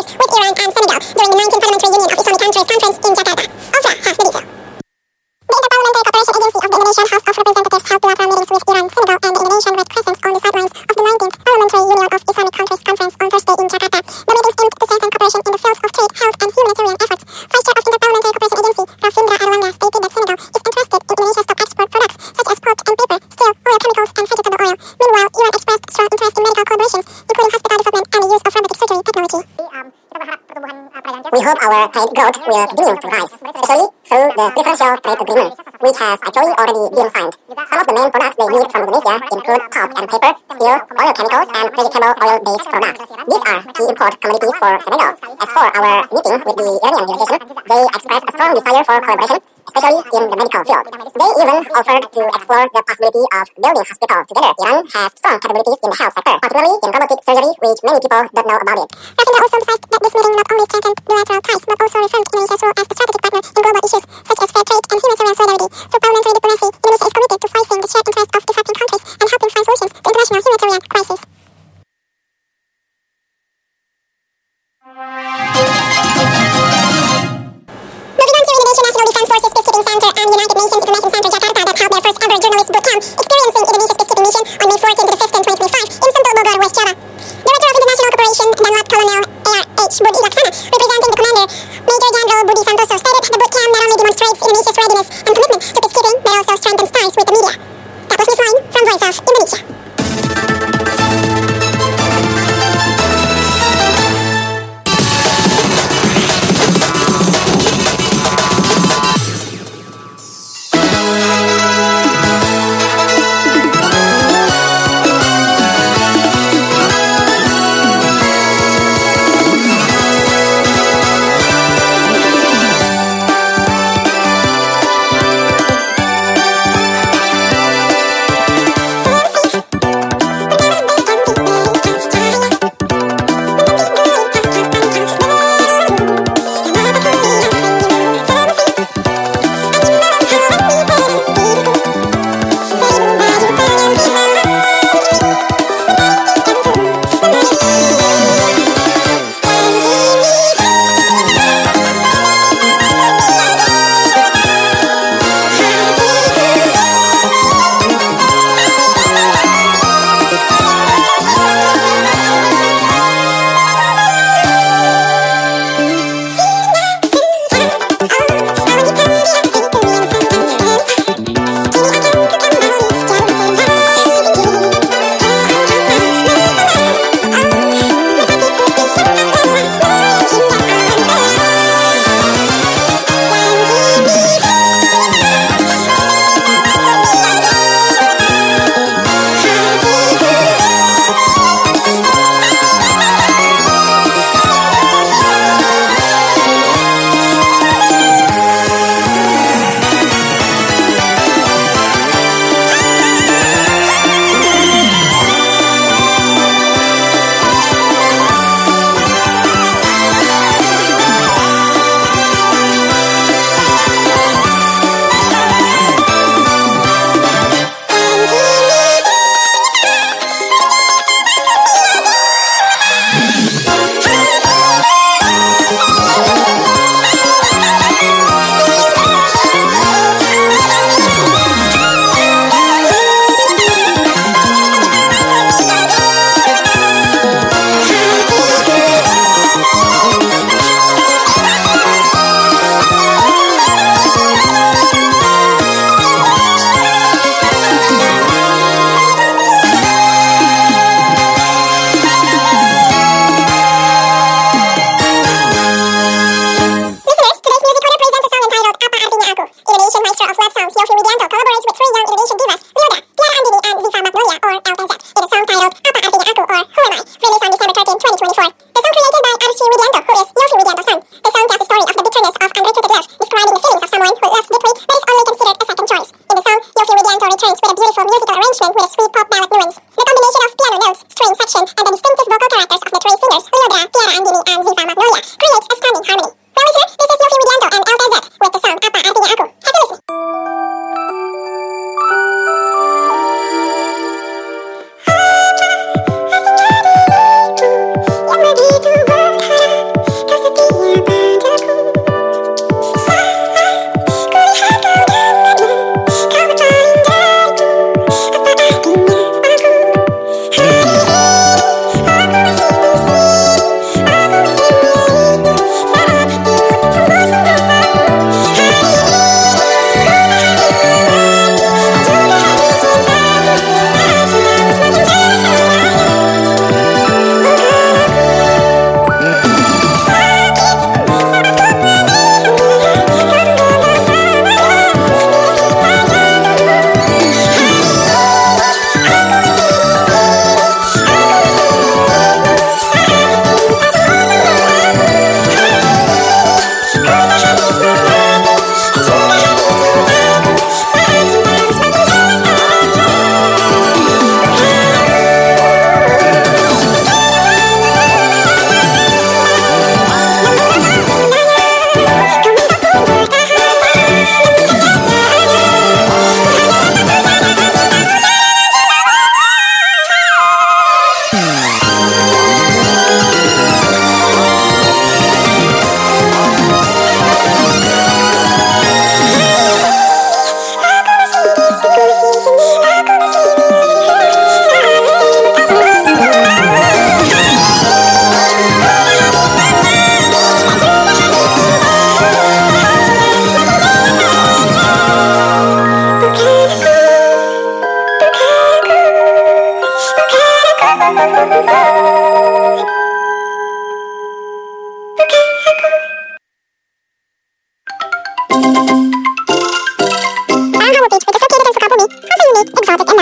with Iran and Senegal during the 19th Parliamentary Union of Islamic Countries Conference in Jakarta. Ultra has the detail. The Interparliamentary Cooperation Agency of the Indonesian House of Representatives held bilateral meetings with Iran, Senegal, and the Indonesian Red Crescent on the sidelines of the 19th Parliamentary Union of Islamic Countries Conference on Thursday in Jakarta. The meetings aimed to strengthen cooperation in the fields of trade, health, and humanitarian efforts. Vice Chair of Interparliamentary Cooperation Agency, Rafindra Erlangga, stated that Senegal is interested in Indonesia's top export products such as pulp and paper, steel, oil, chemicals, and vegetable oil. Meanwhile, Iran expressed strong interest in medical collaborations, including hospital development and the use of robotic surgery technology. We hope our trade growth will continue to rise, especially through the preferential trade agreement, which has actually already been signed. Some of the main products they need from Indonesia include pulp and paper, steel, oil chemicals, and vegetable oil-based products. These are key import commodities for Senegal. As for our meeting with the Iranian delegation, they expressed a strong desire for collaboration, especially in the medical field. They even offered to explore the possibility of building hospitals together. Iran has strong capabilities in the health sector, particularly in robotic surgery, which many people don't know about it. Rafindra also emphasized that this meeting not only strengthened bilateral ties, but also reaffirmed Indonesia's role as a strategic partner in global issues such as fair trade and humanitarian solidarity. Through parliamentary diplomacy, Indonesia is committed to voicing the shared interests of developing countries and helping find solutions to international humanitarian crises. Moving on to Indonesian National Defense Forces Peacekeeping Center and United Nations Information Center Jakarta that held their first ever journalist boot camp experiencing Indonesia's peacekeeping mission on May 14 to the 15th, 2025 in Sentul, Bogor, West Java. Director of International Cooperation, Danlat Colonel A.R.H. Budi Laksana, representing the commander, Major General Budi Santoso, stated the boot camp not only demonstrates Indonesia's readiness and commitment to peacekeeping, but also strengthens ties with the media. That was Miss Line from Voice of Indonesia.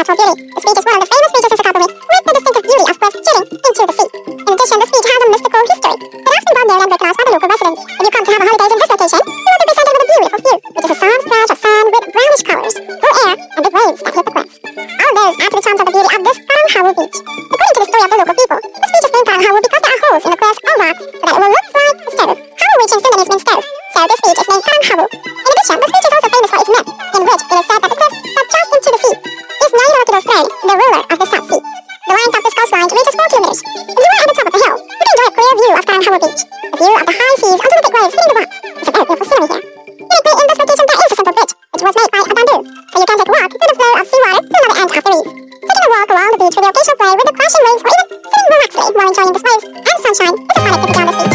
natural beauty. The speech is one of the famous speeches in Sakapumi, with the distinctive beauty of first shooting into the sea. In addition, the speech has a mystical history. It has been brought there and recognized by the local residents. If you come to have a holidays in this location, you will be presented with a beautiful view, which is a soft splash of sand with brownish colors, cool air, and big waves that hit the cliffs. All those add to the charms of the beauty of this Karanghawu beach. According to the story of the local people, the beach is named Karanghawu because there are holes in the cliffs or rocks so that it will look like a stove. Hawu, which in Sundanese means stove, so this beach is named Karanghawu. In addition, this beach is also famous for its myth, in which it is said that the cliff that just into the sea is Nairokido's throne, the ruler of the South Sea. The length of this coastline reaches 4 kilometers. If you are at the top of the hill, you can enjoy a clear view of Karanghawu beach. The view of the high seas onto the big waves hitting the rocks. It's a very beautiful scenery here. Uniquely, in this location there is a simple bridge, which was made by a bamboo, so you can take a walk through the flow of seawater to another end of the reef. Taking a walk along the beach with the occasional play with the crashing waves or even sitting relaxedly while enjoying the waves and sunshine is a fun activity on this beach.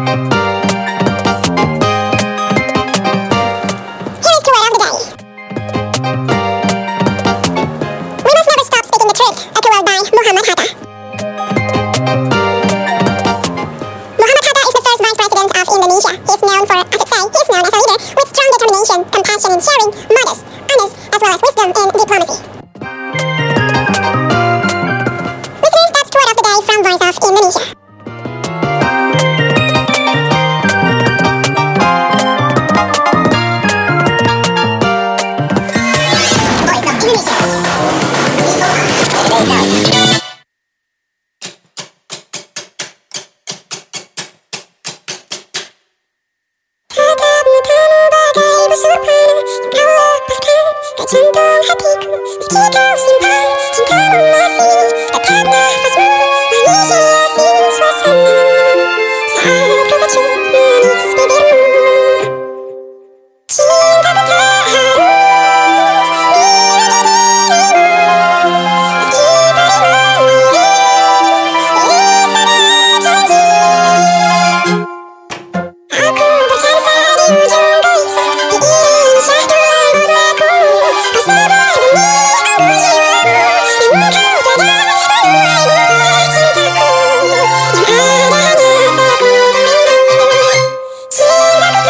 Here is keyword of the day. We must never stop speaking the truth, a keyword by Muhammad Hatta. Muhammad Hatta is the first vice president of Indonesia. He is known as a leader with strong determination, compassion in sharing, modest, honest, as well as wisdom in diplomacy. Listeners, that's keyword of the day from Voice of Indonesia. Voice of Indonesia. Jantung hatiku, meski kau simpan cintamu masih dapat nafasmu menghiasi suasana saat kau kecil manis bibirmu. Cintaku tak harus meski pada janji. Aku berjasa di ujung gelisah diiringi syahdu lagu-lagu. Bersama demi adu jiwamu yang kau tiada menuai cintaku yang ada hanya aku rindu. Cintaku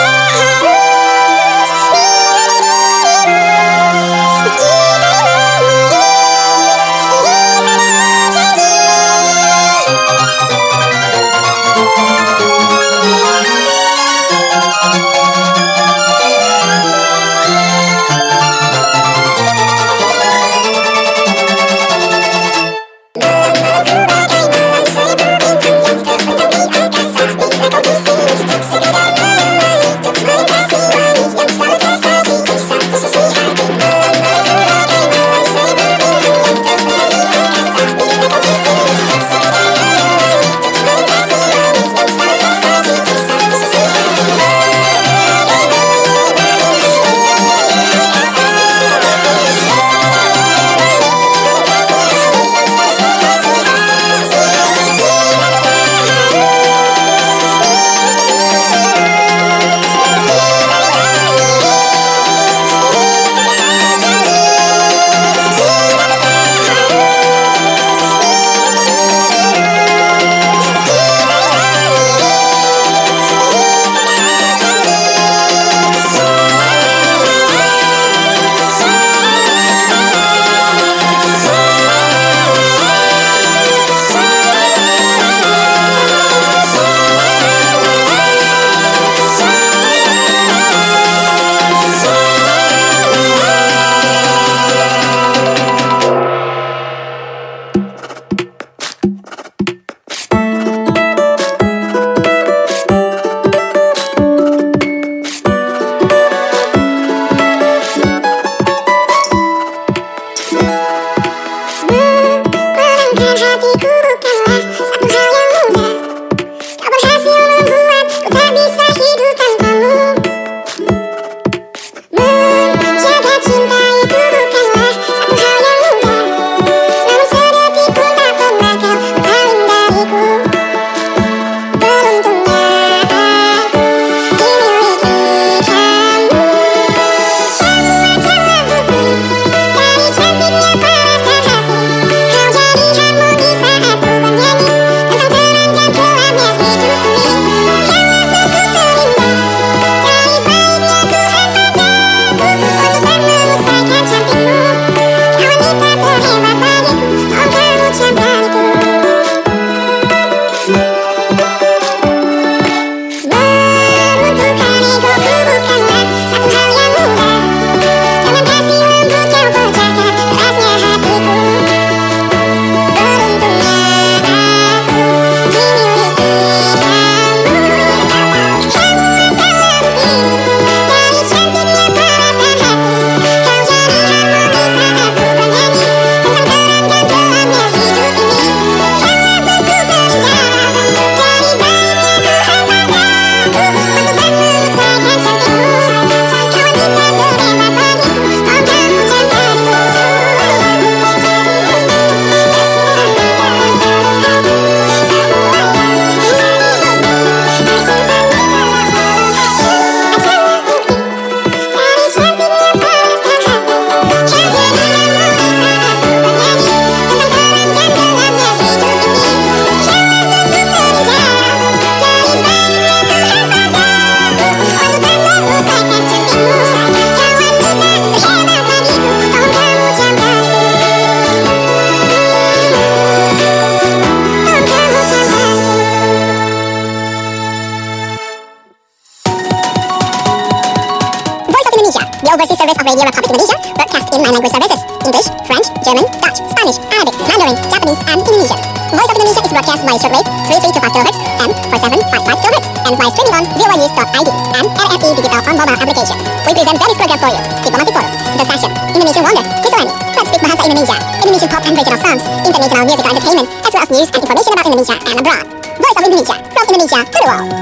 The overseas service of Radio Republic Indonesia broadcasts in 9 language services: English, French, German, Dutch, Spanish, Arabic, Mandarin, Japanese, and Indonesian. Voice of Indonesia is broadcast by shortwave 3325 kHz and 4755 kHz and via streaming on voanews.id and RFE Digital on mobile application. We present various programs for you: Diplomatic Forum, The Session, Indonesian Wonder, Kisarani, Let's Speak Bahasa Indonesia, Indonesian pop and regional songs, international music and entertainment, as well as news and information about Indonesia and abroad. Voice of Indonesia, from Indonesia to the world.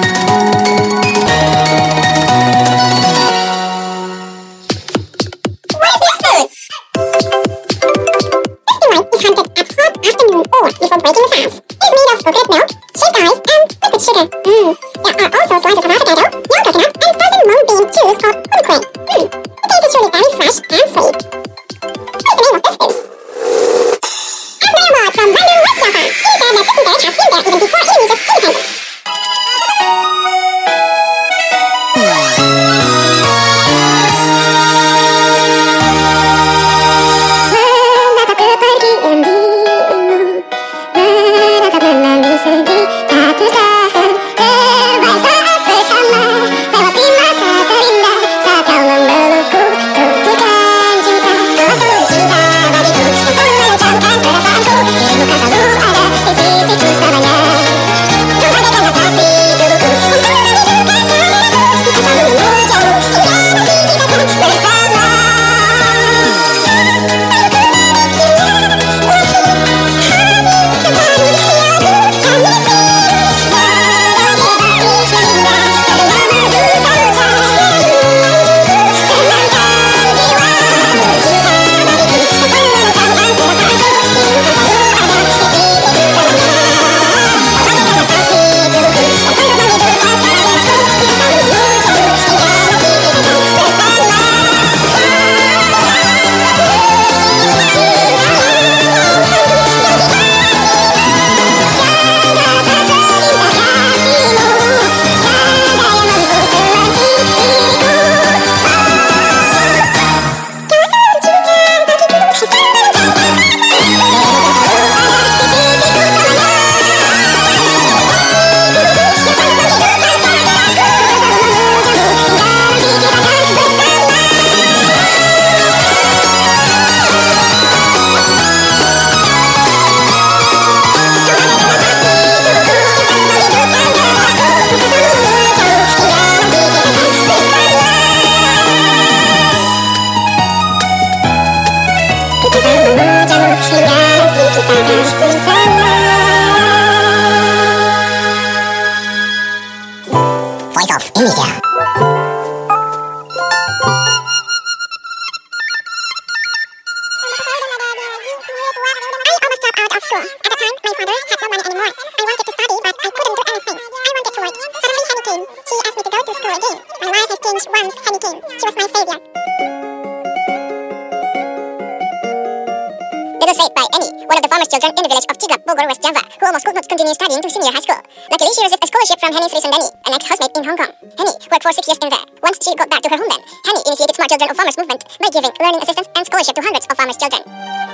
Before breaking the fast. It's made of coconut milk, shaved ice, and liquid sugar. There are also slices of avocado, young coconut, and frozen mung bean juice called honeyquay. The taste is truly very fresh and sweet. What's the name of this food? As Myanmar from Bandung, West Java, it is said that this dessert has been there even before Indonesia's independence. Voice of Indonesia. Children in the village of Cigap, Bogor, West Java, who almost could not continue studying to senior high school. Luckily, she received a scholarship from Henny Sri Sundani, an ex-housemate in Hong Kong. Henny worked for 6 years in there. Once she got back to her homeland, Henny initiated Smart Children of Farmers movement by giving learning assistance and scholarship to hundreds of farmers' children.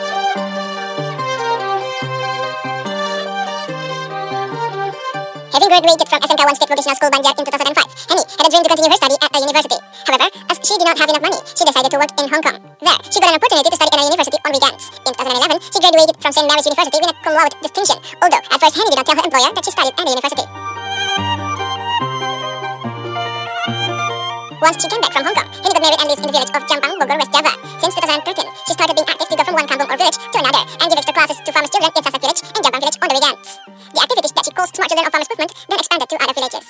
Having graduated from SMK 1 State Vocational School Banjar in 2005, Henny had a dream to continue her study at a university. However, as she did not have enough money, she decided to work in Hong Kong. There, she got an opportunity to study at a university on weekends. In 2011, she graduated from St. Mary's University with a cum laude distinction, although at first Henny did not tell her employer that she studied at the university. Once she came back from Hong Kong, Henny got married and lives in the village of Jampang, Bogor, West Java. Since 2013, she started being active to go from one kampung or village to another and give extra classes to farmers' children in Sasak village and Jampang village on the weekends. The activities that she calls Smart Children of Farmers movement then expanded to other villages.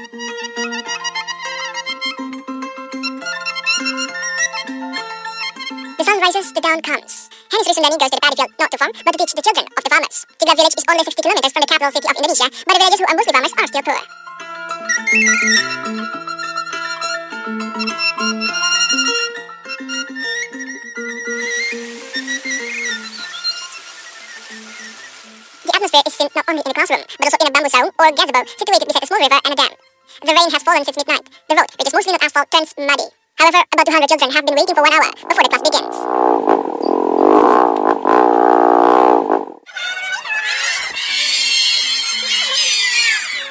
The sun rises, the dawn comes. Henny Sri Sundani goes to the paddy field not to farm, but to teach the children of the farmers. Cigap village is only 60 kilometers from the capital city of Indonesia, but the villagers who are mostly farmers are still poor. The atmosphere is seen not only in the classroom, but also in a bamboo saung or gazebo situated beside a small river and a dam. The rain has fallen since midnight. The road, which is mostly not asphalt, turns muddy. However, about 200 children have been waiting for 1 hour before the class begins.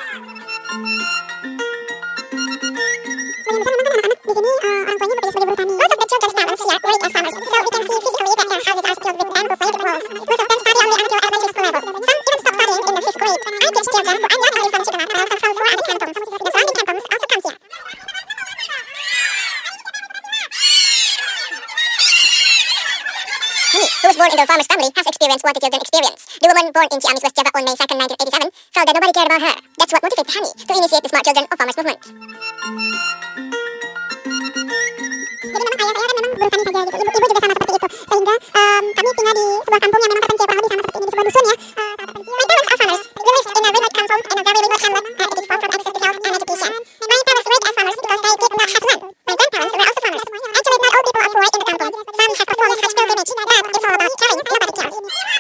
Di sini orang tuanya bekerja sebagai buruh tani. born into a farmer's family has experienced what the children experience. The woman born in Ciamis, West Java on May 2nd, 1987 felt that nobody cared about her. That's what motivated Hani to initiate the Smart Children of Farmers movement. Jadi memang ayah saya kan memang buruh tani saja gitu. Ibu juga sama seperti itu. Sehingga kami tinggal di sebuah kampung yang memang terpencil kurang lebih sama seperti ini di sebuah dusun ya. My parents are farmers. We live in a remote kampung in a very remote hamlet and it is far from access to health and education. My parents work as farmers because they did not have land. My grandparents were also farmers. Actually, not all people are poor in the kampung. Some have performed such pilgrimage, but it's all about caring. Nobody cares.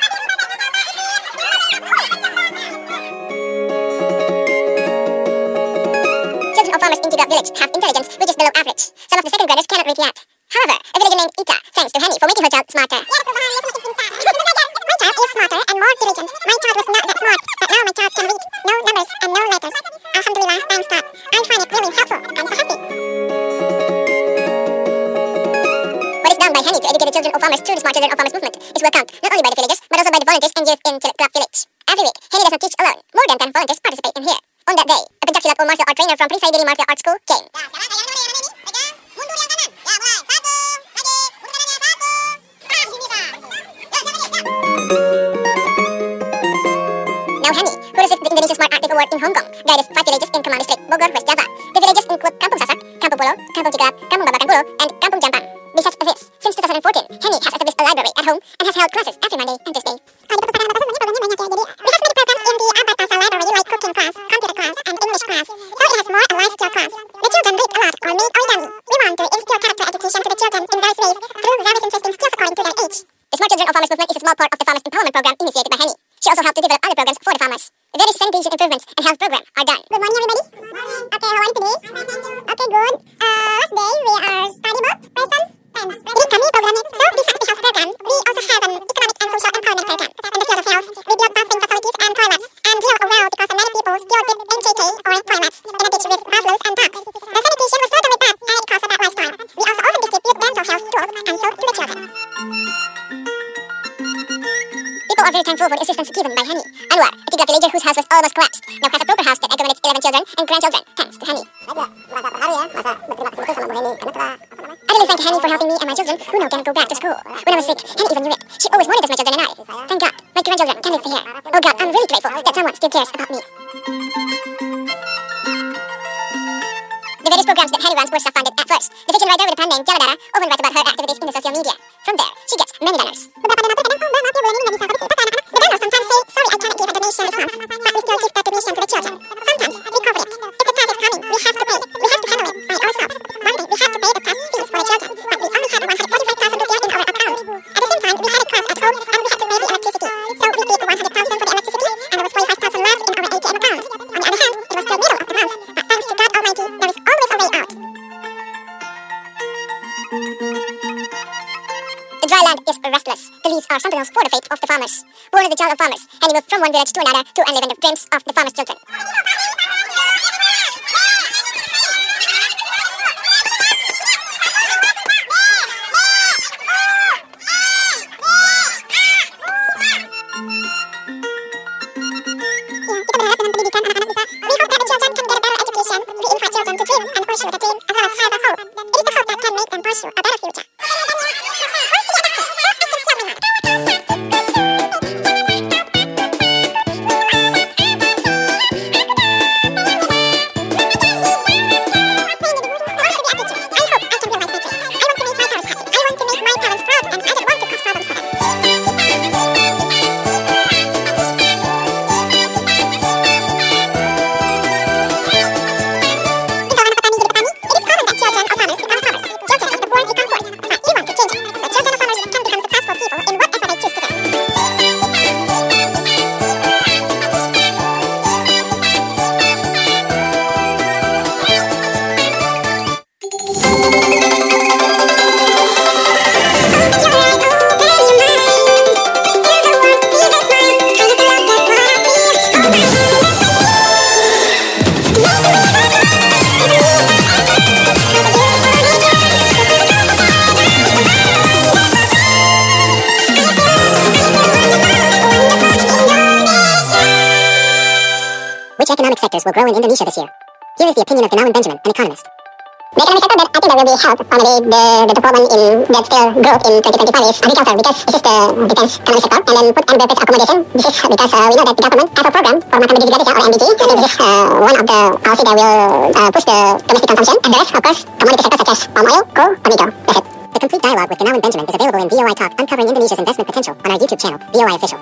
Children of farmers in Tigab village have intelligence which is below average. Some of the second graders cannot read yet. However, a villager named Ita thanks to Hani for making her child smarter. My child is smarter and more diligent. My child was not that smart, but now my child can read. No numbers and no letters. Alhamdulillah, thanks God. I find it really helpful. I'm so happy. What is done by Hani to educate the children of farmers through the Smart Children of Farmers movement is welcomed not only by the villagers but also by the volunteers and youth in Tigab village. Every week, Hani does not teach alone. More than 10 volunteers participate in here. On that day, a pencak silat or martial art trainer from Perisai Diri Martial Arts School came. Now Hani, who received the Indonesia Smart Active Award in Hong Kong, guided 5 villages in Kemang District, Bogor, West Java. The villages include Kampung Sasak, Kampung Polo, Kampung Tigab, Kampung Babakan Pulo, and Kampung Jampang. Besides this, since 2014, Hani has established a library at home and has held classes every Monday and Tuesday. Di perpustakaan Batasan sebenarnya programnya banyak ya. Jadi we have many programs in the Batasa library like cooking class, computer class, and English class. So it has more a life skill class. The children read a lot or make origami. We want to instill character education to the children in various ways through various interesting skills according to their age. The Smart Children of Farmers movement is a small part of the Farmers Empowerment Program initiated by Hani. She also helped to develop other programs for the farmers. Various sanitation improvements and health programs are done. Good morning, everybody. Okay, how are you today? Okay, good. Last day we are study about present tense. Jadi kami programnya, so besides the health program, we also have an economic and social empowerment program. In the field of health, we build bathing facilities and toilets, and drill a well because many people still get NJK or toilets in a ditch with buffaloes and ducks. The sanitation was certainly bad and it caused a bad lifestyle. We also often distribute dental health tools and soap to the children. People are very thankful for the assistance given by Hani. Anwar, a Tigab villager whose house was almost collapsed, now has a proper house that accommodates 11 children and grandchildren, thanks to Hani. I really thank Hani for helping me and my children who now can go back to school. When I was sick, Hani even knew it. She always monitors my children and I. Thank God, my grandchildren can live here. Oh God, I'm really grateful that someone still cares about me. The various programs that Hani runs were self-funded at first. The fiction writer with a pen name Jaladara often writes about her activities in the social media. From there, she gets many donors. Beberapa donatur kadang maaf ya bulan ini nggak bisa berarti anak-anak. The donors sometimes say, sorry I cannot give a donation this month, but we still give that donation to the children. Sometimes we cover it. If the class is coming, we have to pay. We have to handle it by ourselves. One day we had to pay the class fees for the children, but we only had 145,000 rupiah in our account. At the same time, we had a class at home and we had to pay the electricity. So we paid 100,000 for the electricity and there was 45,000 left in our ATM account. On the other hand, it was still middle of the month, but thanks to God Almighty, there is always a way out. The dry land is restless. The leaves are something else for the fate of the farmers. Born as the child of farmers, Hani moved from one village to another to enliven the dreams of the farmers' children. Kita berharap dengan pendidikan anak-anak bisa. We hope that the children can get a better education. We invite children to dream and pursue the dream as well as have a hope. It is the hope that can make them pursue a better future. Which economic sectors will grow in Indonesia this year? Here is the opinion of Gunawan Benjamin, an economist. The economic sector that I think that will be helped probably the problem in that still growth in 2025 is agriculture because this is the defense economic sector, and then food and beverage accommodation. This is because we know that the government have a program for makan biji gratis or MBG. I think this is one of the policy that will push the domestic consumption, and the rest of course commodity sectors such as palm oil, coal, tomato. That's it. The complete dialogue with Gunawan Benjamin is available in VOI Talk Uncovering Indonesia's Investment Potential on our YouTube channel, VOI Official.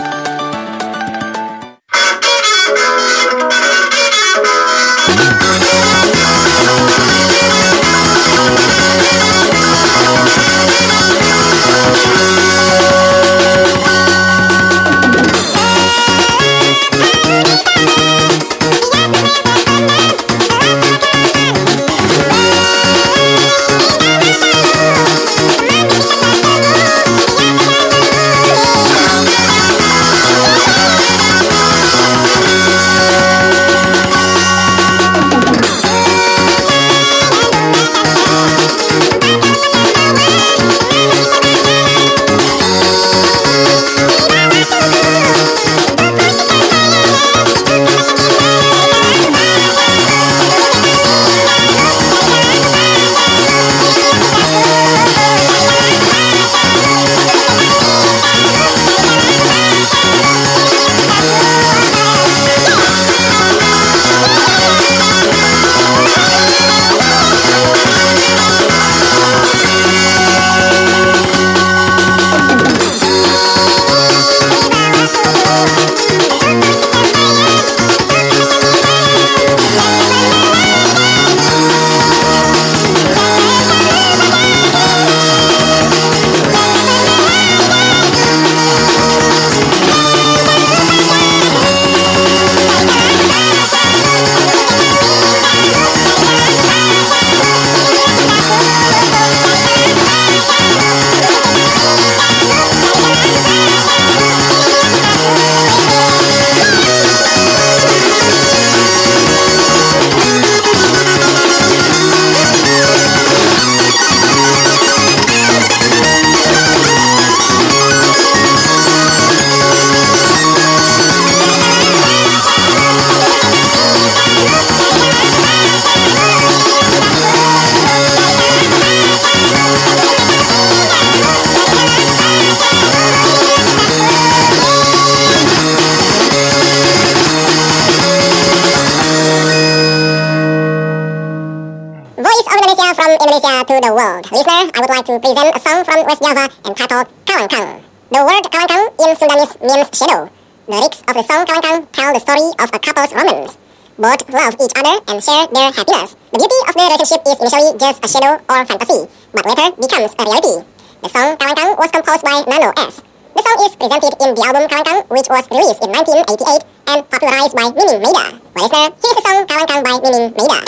From Indonesia to the world. Listener, I would like to present a song from West Java entitled Kalangkang. The word Kalangkang in Sundanese means shadow. The lyrics of the song Kalangkang tell the story of a couple's romance. Both love each other and share their happiness. The beauty of the relationship is initially just a shadow or fantasy, but later becomes a reality. The song Kalangkang was composed by Nano S. The song is presented in the album Kalangkang, which was released in 1988 and popularized by Nining Meida. Well, listener, here's the song Kalangkang by Nining Meida.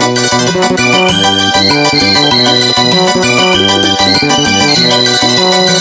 Thank you.